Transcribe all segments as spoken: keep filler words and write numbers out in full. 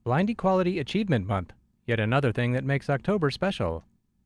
Blind Equality Achievement Month, yet another thing that makes October special.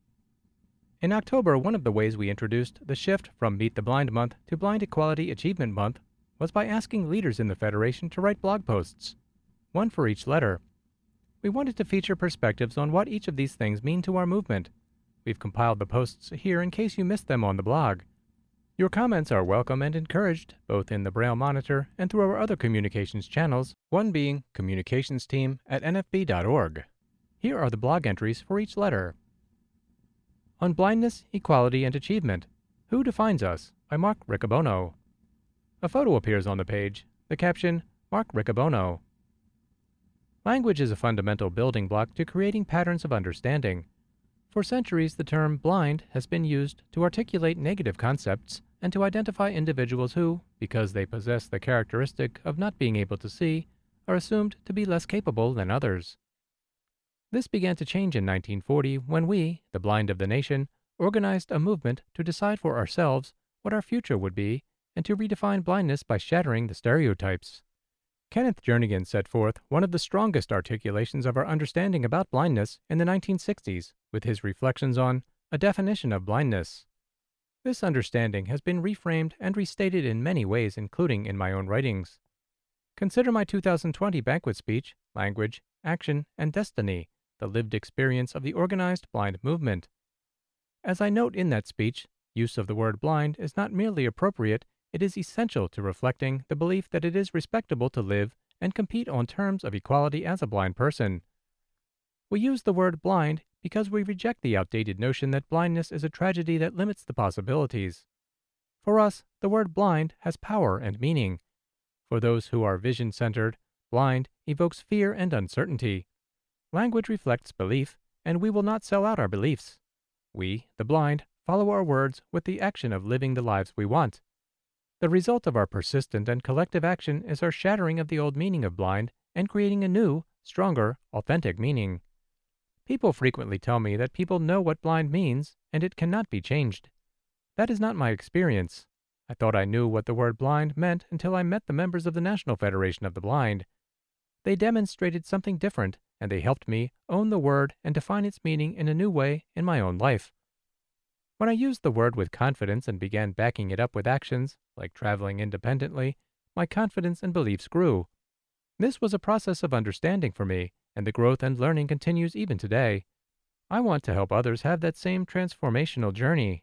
In October, one of the ways we introduced the shift from Meet the Blind Month to Blind Equality Achievement Month was by asking leaders in the Federation to write blog posts, one for each letter. We wanted to feature perspectives on what each of these things mean to our movement. We've compiled the posts here in case you missed them on the blog. Your comments are welcome and encouraged, both in the Braille Monitor and through our other communications channels, one being communicationsteam at n f b dot org. Here are the blog entries for each letter. On Blindness, Equality, and Achievement, Who Defines Us? By Mark Riccobono. A photo appears on the page, the caption, Mark Riccobono. Language is a fundamental building block to creating patterns of understanding. For centuries, the term blind has been used to articulate negative concepts and to identify individuals who, because they possess the characteristic of not being able to see, are assumed to be less capable than others. This began to change in nineteen forty when we, the blind of the nation, organized a movement to decide for ourselves what our future would be and to redefine blindness by shattering the stereotypes. Kenneth Jernigan set forth one of the strongest articulations of our understanding about blindness in the nineteen sixties with his reflections on a definition of blindness. This understanding has been reframed and restated in many ways, including in my own writings. Consider my two thousand twenty banquet speech, Language, Action, and Destiny, the lived experience of the organized blind movement. As I note in that speech, use of the word blind is not merely appropriate, it is essential to reflecting the belief that it is respectable to live and compete on terms of equality as a blind person. We use the word blind because we reject the outdated notion that blindness is a tragedy that limits the possibilities. For us, the word blind has power and meaning. For those who are vision-centered, blind evokes fear and uncertainty. Language reflects belief, and we will not sell out our beliefs. We, the blind, follow our words with the action of living the lives we want. The result of our persistent and collective action is our shattering of the old meaning of blind and creating a new, stronger, authentic meaning. People frequently tell me that people know what blind means and it cannot be changed. That is not my experience. I thought I knew what the word blind meant until I met the members of the National Federation of the Blind. They demonstrated something different, and they helped me own the word and define its meaning in a new way in my own life. When I used the word with confidence and began backing it up with actions, like traveling independently, my confidence and beliefs grew. This was a process of understanding for me, and the growth and learning continues even today. I want to help others have that same transformational journey.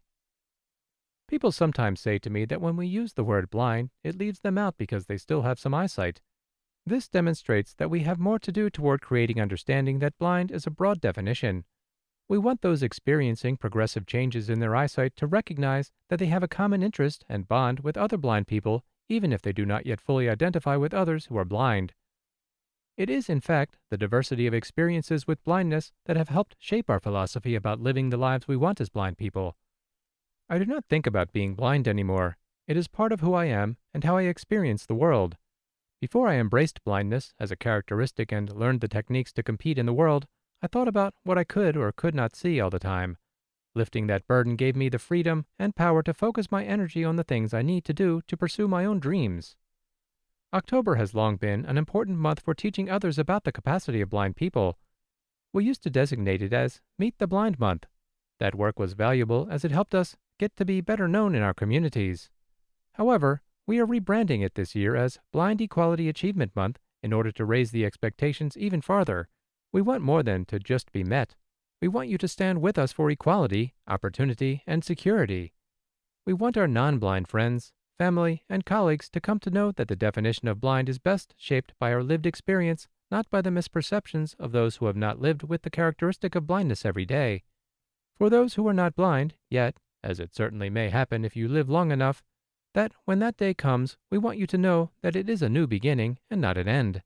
People sometimes say to me that when we use the word blind, it leaves them out because they still have some eyesight. This demonstrates that we have more to do toward creating understanding that blind is a broad definition. We want those experiencing progressive changes in their eyesight to recognize that they have a common interest and bond with other blind people, even if they do not yet fully identify with others who are blind. It is, in fact, the diversity of experiences with blindness that have helped shape our philosophy about living the lives we want as blind people. I do not think about being blind anymore. It is part of who I am and how I experience the world. Before I embraced blindness as a characteristic and learned the techniques to compete in the world, I thought about what I could or could not see all the time. Lifting that burden gave me the freedom and power to focus my energy on the things I need to do to pursue my own dreams. October has long been an important month for teaching others about the capacity of blind people. We used to designate it as Meet the Blind Month. That work was valuable as it helped us get to be better known in our communities. However, we are rebranding it this year as Blind Equality Achievement Month in order to raise the expectations even farther. We want more than to just be met. We want you to stand with us for equality, opportunity, and security. We want our non-blind friends, family, and colleagues to come to know that the definition of blind is best shaped by our lived experience, not by the misperceptions of those who have not lived with the characteristic of blindness every day. For those who are not blind, yet, as it certainly may happen if you live long enough, that when that day comes, we want you to know that it is a new beginning and not an end.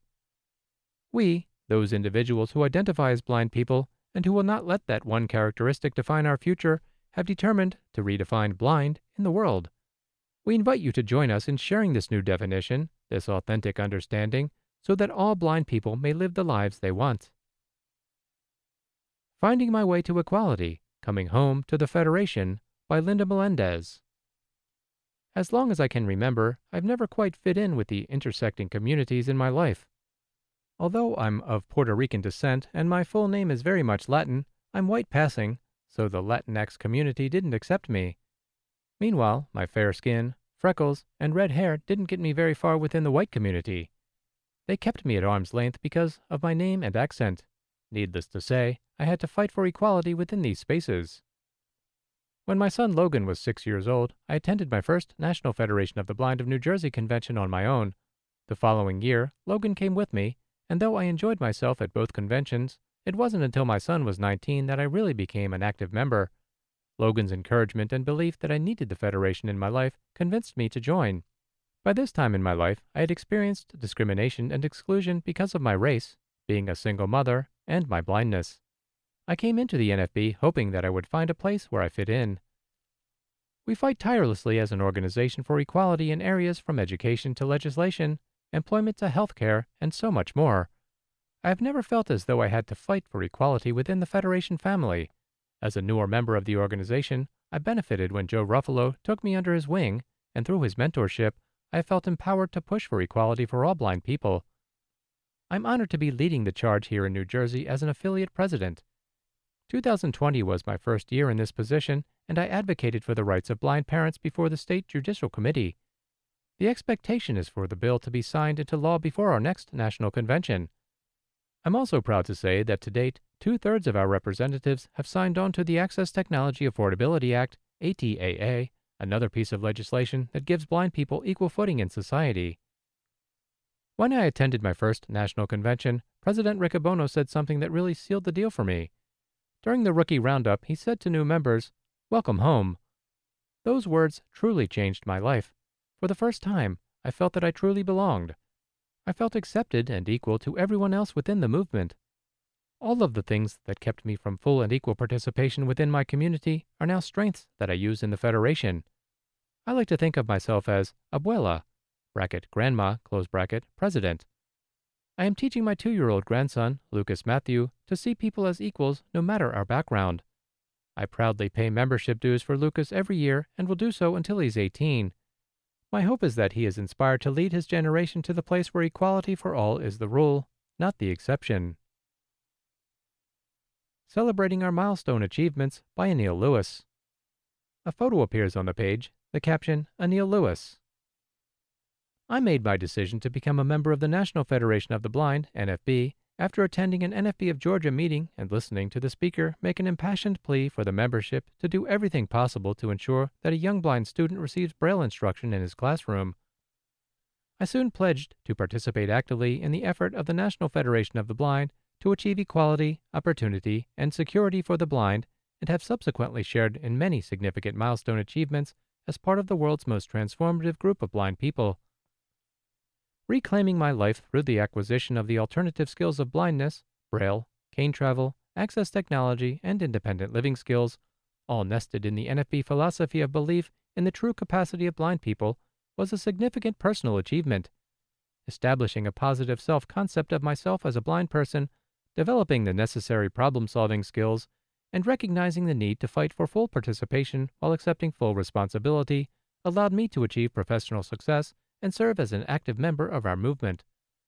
We, those individuals who identify as blind people and who will not let that one characteristic define our future, have determined to redefine blind in the world. We invite you to join us in sharing this new definition, this authentic understanding, so that all blind people may live the lives they want. Finding My Way to Equality, Coming Home to the Federation by Linda Melendez. As long as I can remember, I've never quite fit in with the intersecting communities in my life. Although I'm of Puerto Rican descent and my full name is very much Latin, I'm white passing, so the Latinx community didn't accept me. Meanwhile, my fair skin, freckles, and red hair didn't get me very far within the white community. They kept me at arm's length because of my name and accent. Needless to say, I had to fight for equality within these spaces. When my son Logan was six years old, I attended my first National Federation of the Blind of New Jersey convention on my own. The following year, Logan came with me, and though I enjoyed myself at both conventions, it wasn't until my son was nineteen that I really became an active member. Logan's encouragement and belief that I needed the Federation in my life convinced me to join. By this time in my life, I had experienced discrimination and exclusion because of my race, being a single mother, and my blindness. I came into the N F B hoping that I would find a place where I fit in. We fight tirelessly as an organization for equality in areas from education to legislation, employment to healthcare, and so much more. I have never felt as though I had to fight for equality within the Federation family. As a newer member of the organization, I benefited when Joe Ruffalo took me under his wing, and through his mentorship, I felt empowered to push for equality for all blind people. I'm honored to be leading the charge here in New Jersey as an affiliate president. two thousand twenty was my first year in this position, and I advocated for the rights of blind parents before the State Judicial Committee. The expectation is for the bill to be signed into law before our next national convention. I'm also proud to say that to date, two-thirds of our representatives have signed on to the Access Technology Affordability Act, A T A A, another piece of legislation that gives blind people equal footing in society. When I attended my first national convention, President Riccobono said something that really sealed the deal for me. During the rookie roundup, he said to new members, "Welcome home." Those words truly changed my life. For the first time, I felt that I truly belonged. I felt accepted and equal to everyone else within the movement. All of the things that kept me from full and equal participation within my community are now strengths that I use in the Federation. I like to think of myself as abuela, bracket grandma, close bracket, president. I am teaching my two-year-old grandson, Lucas Matthew, to see people as equals no matter our background. I proudly pay membership dues for Lucas every year and will do so until he's eighteen. My hope is that he is inspired to lead his generation to the place where equality for all is the rule, not the exception. Celebrating Our Milestone Achievements by Anil Lewis. A photo appears on the page, the caption, Anil Lewis. I made my decision to become a member of the National Federation of the Blind, N F B, after attending an N F B of Georgia meeting and listening to the speaker make an impassioned plea for the membership to do everything possible to ensure that a young blind student receives Braille instruction in his classroom. I soon pledged to participate actively in the effort of the National Federation of the Blind to achieve equality, opportunity, and security for the blind, and have subsequently shared in many significant milestone achievements as part of the world's most transformative group of blind people. Reclaiming my life through the acquisition of the alternative skills of blindness, Braille, cane travel, access technology, and independent living skills, all nested in the N F B philosophy of belief in the true capacity of blind people, was a significant personal achievement. Establishing a positive self-concept of myself as a blind person, developing the necessary problem-solving skills, and recognizing the need to fight for full participation while accepting full responsibility allowed me to achieve professional success and serve as an active member of our movement.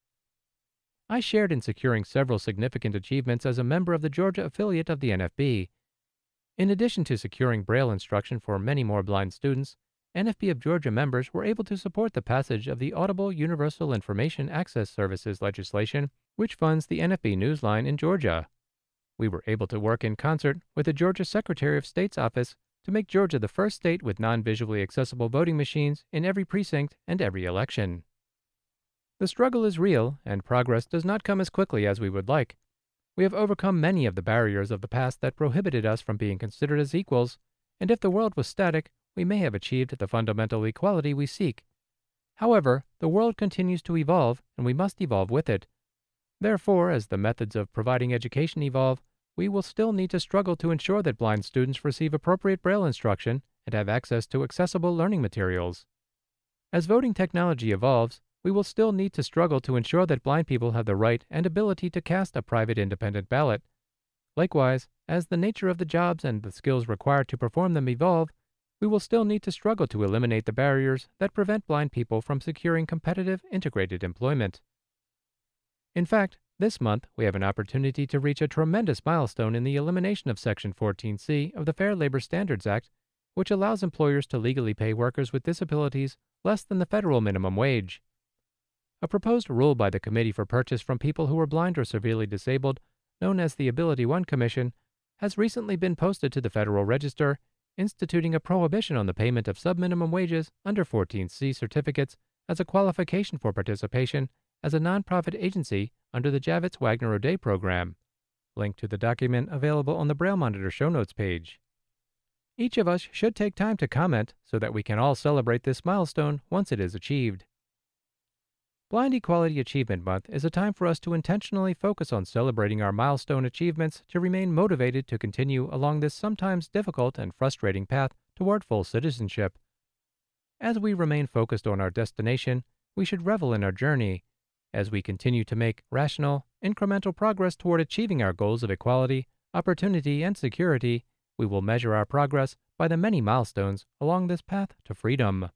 I shared in securing several significant achievements as a member of the Georgia affiliate of the N F B. In addition to securing Braille instruction for many more blind students, N F B of Georgia members were able to support the passage of the Audible Universal Information Access Services legislation, which funds the N F B Newsline in Georgia. We were able to work in concert with the Georgia Secretary of State's office to make Georgia the first state with non-visually accessible voting machines in every precinct and every election. The struggle is real, and progress does not come as quickly as we would like. We have overcome many of the barriers of the past that prohibited us from being considered as equals, and if the world was static, we may have achieved the fundamental equality we seek. However, the world continues to evolve, and we must evolve with it. Therefore, as the methods of providing education evolve, we will still need to struggle to ensure that blind students receive appropriate Braille instruction and have access to accessible learning materials. As voting technology evolves, we will still need to struggle to ensure that blind people have the right and ability to cast a private independent ballot. Likewise, as the nature of the jobs and the skills required to perform them evolve, we will still need to struggle to eliminate the barriers that prevent blind people from securing competitive, integrated employment. In fact, This month, we have an opportunity to reach a tremendous milestone in the elimination of Section fourteen C of the Fair Labor Standards Act, which allows employers to legally pay workers with disabilities less than the federal minimum wage. A proposed rule by the Committee for Purchase from People Who Are Blind or Severely Disabled, known as the Ability One Commission, has recently been posted to the Federal Register, instituting a prohibition on the payment of subminimum wages under fourteen C certificates as a qualification for participation as a nonprofit agency under the Javits Wagner O'Day program. Link to the document available on the Braille Monitor show notes page. Each of us should take time to comment so that we can all celebrate this milestone once it is achieved. Blind Equality Achievement Month is a time for us to intentionally focus on celebrating our milestone achievements to remain motivated to continue along this sometimes difficult and frustrating path toward full citizenship. As we remain focused on our destination, we should revel in our journey. As we continue to make rational, incremental progress toward achieving our goals of equality, opportunity, and security, we will measure our progress by the many milestones along this path to freedom.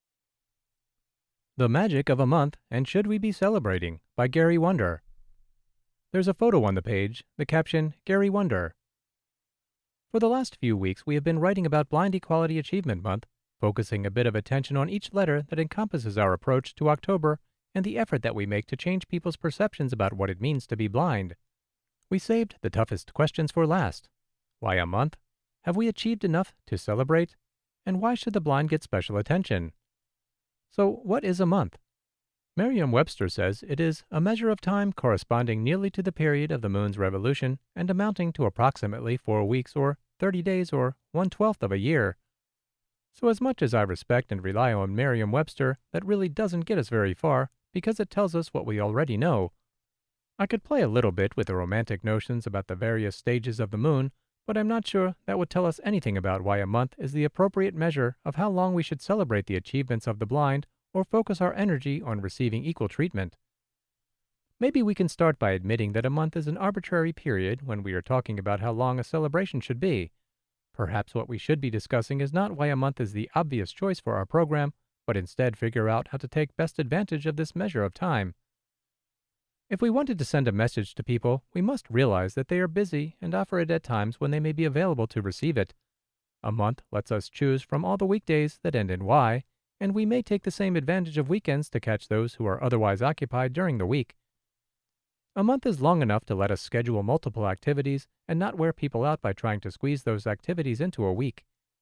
The Magic of a Month and Should We Be Celebrating by Gary Wonder. There's a photo on the page, the caption, Gary Wonder. For the last few weeks, we have been writing about Blind Equality Achievement Month, focusing a bit of attention on each letter that encompasses our approach to October and the effort that we make to change people's perceptions about what it means to be blind. We saved the toughest questions for last. Why a month? Have we achieved enough to celebrate? And why should the blind get special attention? So, what is a month? Merriam-Webster says it is a measure of time corresponding nearly to the period of the moon's revolution and amounting to approximately four weeks or thirty days or one-twelfth of a year. So as much as I respect and rely on Merriam-Webster, that really doesn't get us very far because it tells us what we already know. I could play a little bit with the romantic notions about the various stages of the moon, but I'm not sure that would tell us anything about why a month is the appropriate measure of how long we should celebrate the achievements of the blind or focus our energy on receiving equal treatment. Maybe we can start by admitting that a month is an arbitrary period when we are talking about how long a celebration should be. Perhaps what we should be discussing is not why a month is the obvious choice for our program, but instead figure out how to take best advantage of this measure of time. If we wanted to send a message to people, we must realize that they are busy and offer it at times when they may be available to receive it. A month lets us choose from all the weekdays that end in Y, and we may take the same advantage of weekends to catch those who are otherwise occupied during the week. A month is long enough to let us schedule multiple activities and not wear people out by trying to squeeze those activities into a week.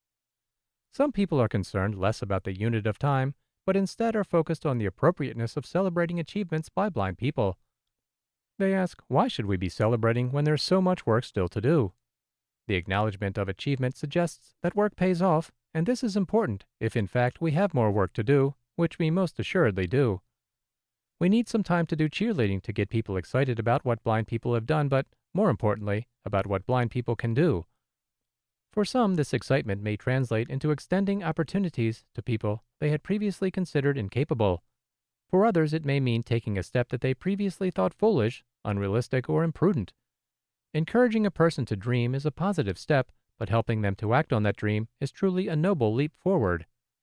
Some people are concerned less about the unit of time, but instead are focused on the appropriateness of celebrating achievements by blind people. They ask, why should we be celebrating when there's so much work still to do? The acknowledgement of achievement suggests that work pays off, and this is important if in fact we have more work to do, which we most assuredly do. We need some time to do cheerleading to get people excited about what blind people have done, but more importantly, about what blind people can do. For some, this excitement may translate into extending opportunities to people they had previously considered incapable. For others, it may mean taking a step that they previously thought foolish, unrealistic, or imprudent. Encouraging a person to dream is a positive step, but helping them to act on that dream is truly a noble leap forward.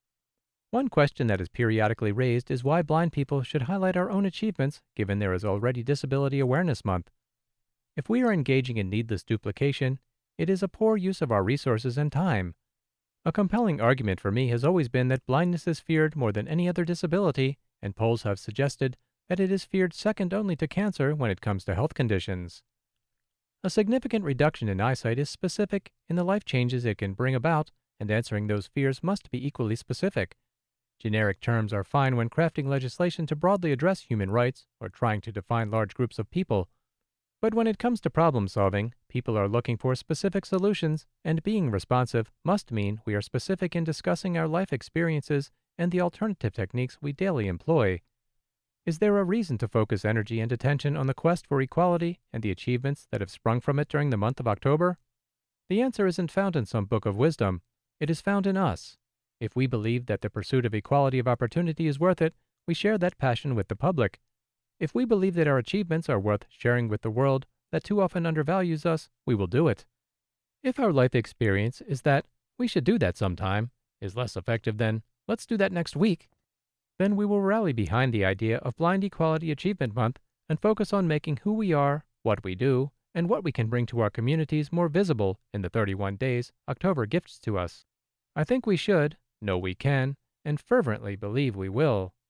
One question that is periodically raised is why blind people should highlight our own achievements given there is already Disability Awareness Month. If we are engaging in needless duplication, it is a poor use of our resources and time. A compelling argument for me has always been that blindness is feared more than any other disability, and polls have suggested that it is feared second only to cancer when it comes to health conditions. A significant reduction in eyesight is specific in the life changes it can bring about, and answering those fears must be equally specific. Generic terms are fine when crafting legislation to broadly address human rights or trying to define large groups of people. But when it comes to problem solving, people are looking for specific solutions, and being responsive must mean we are specific in discussing our life experiences and the alternative techniques we daily employ. Is there a reason to focus energy and attention on the quest for equality and the achievements that have sprung from it during the month of October? The answer isn't found in some book of wisdom. It is found in us. If we believe that the pursuit of equality of opportunity is worth it, we share that passion with the public. If we believe that our achievements are worth sharing with the world that too often undervalues us, we will do it. If our life experience is that we should do that sometime is less effective than let's do that next week, then we will rally behind the idea of Blind Equality Achievement Month and focus on making who we are, what we do, and what we can bring to our communities more visible in the thirty-one days October gifts to us. I think we should, know we can, and fervently believe we will.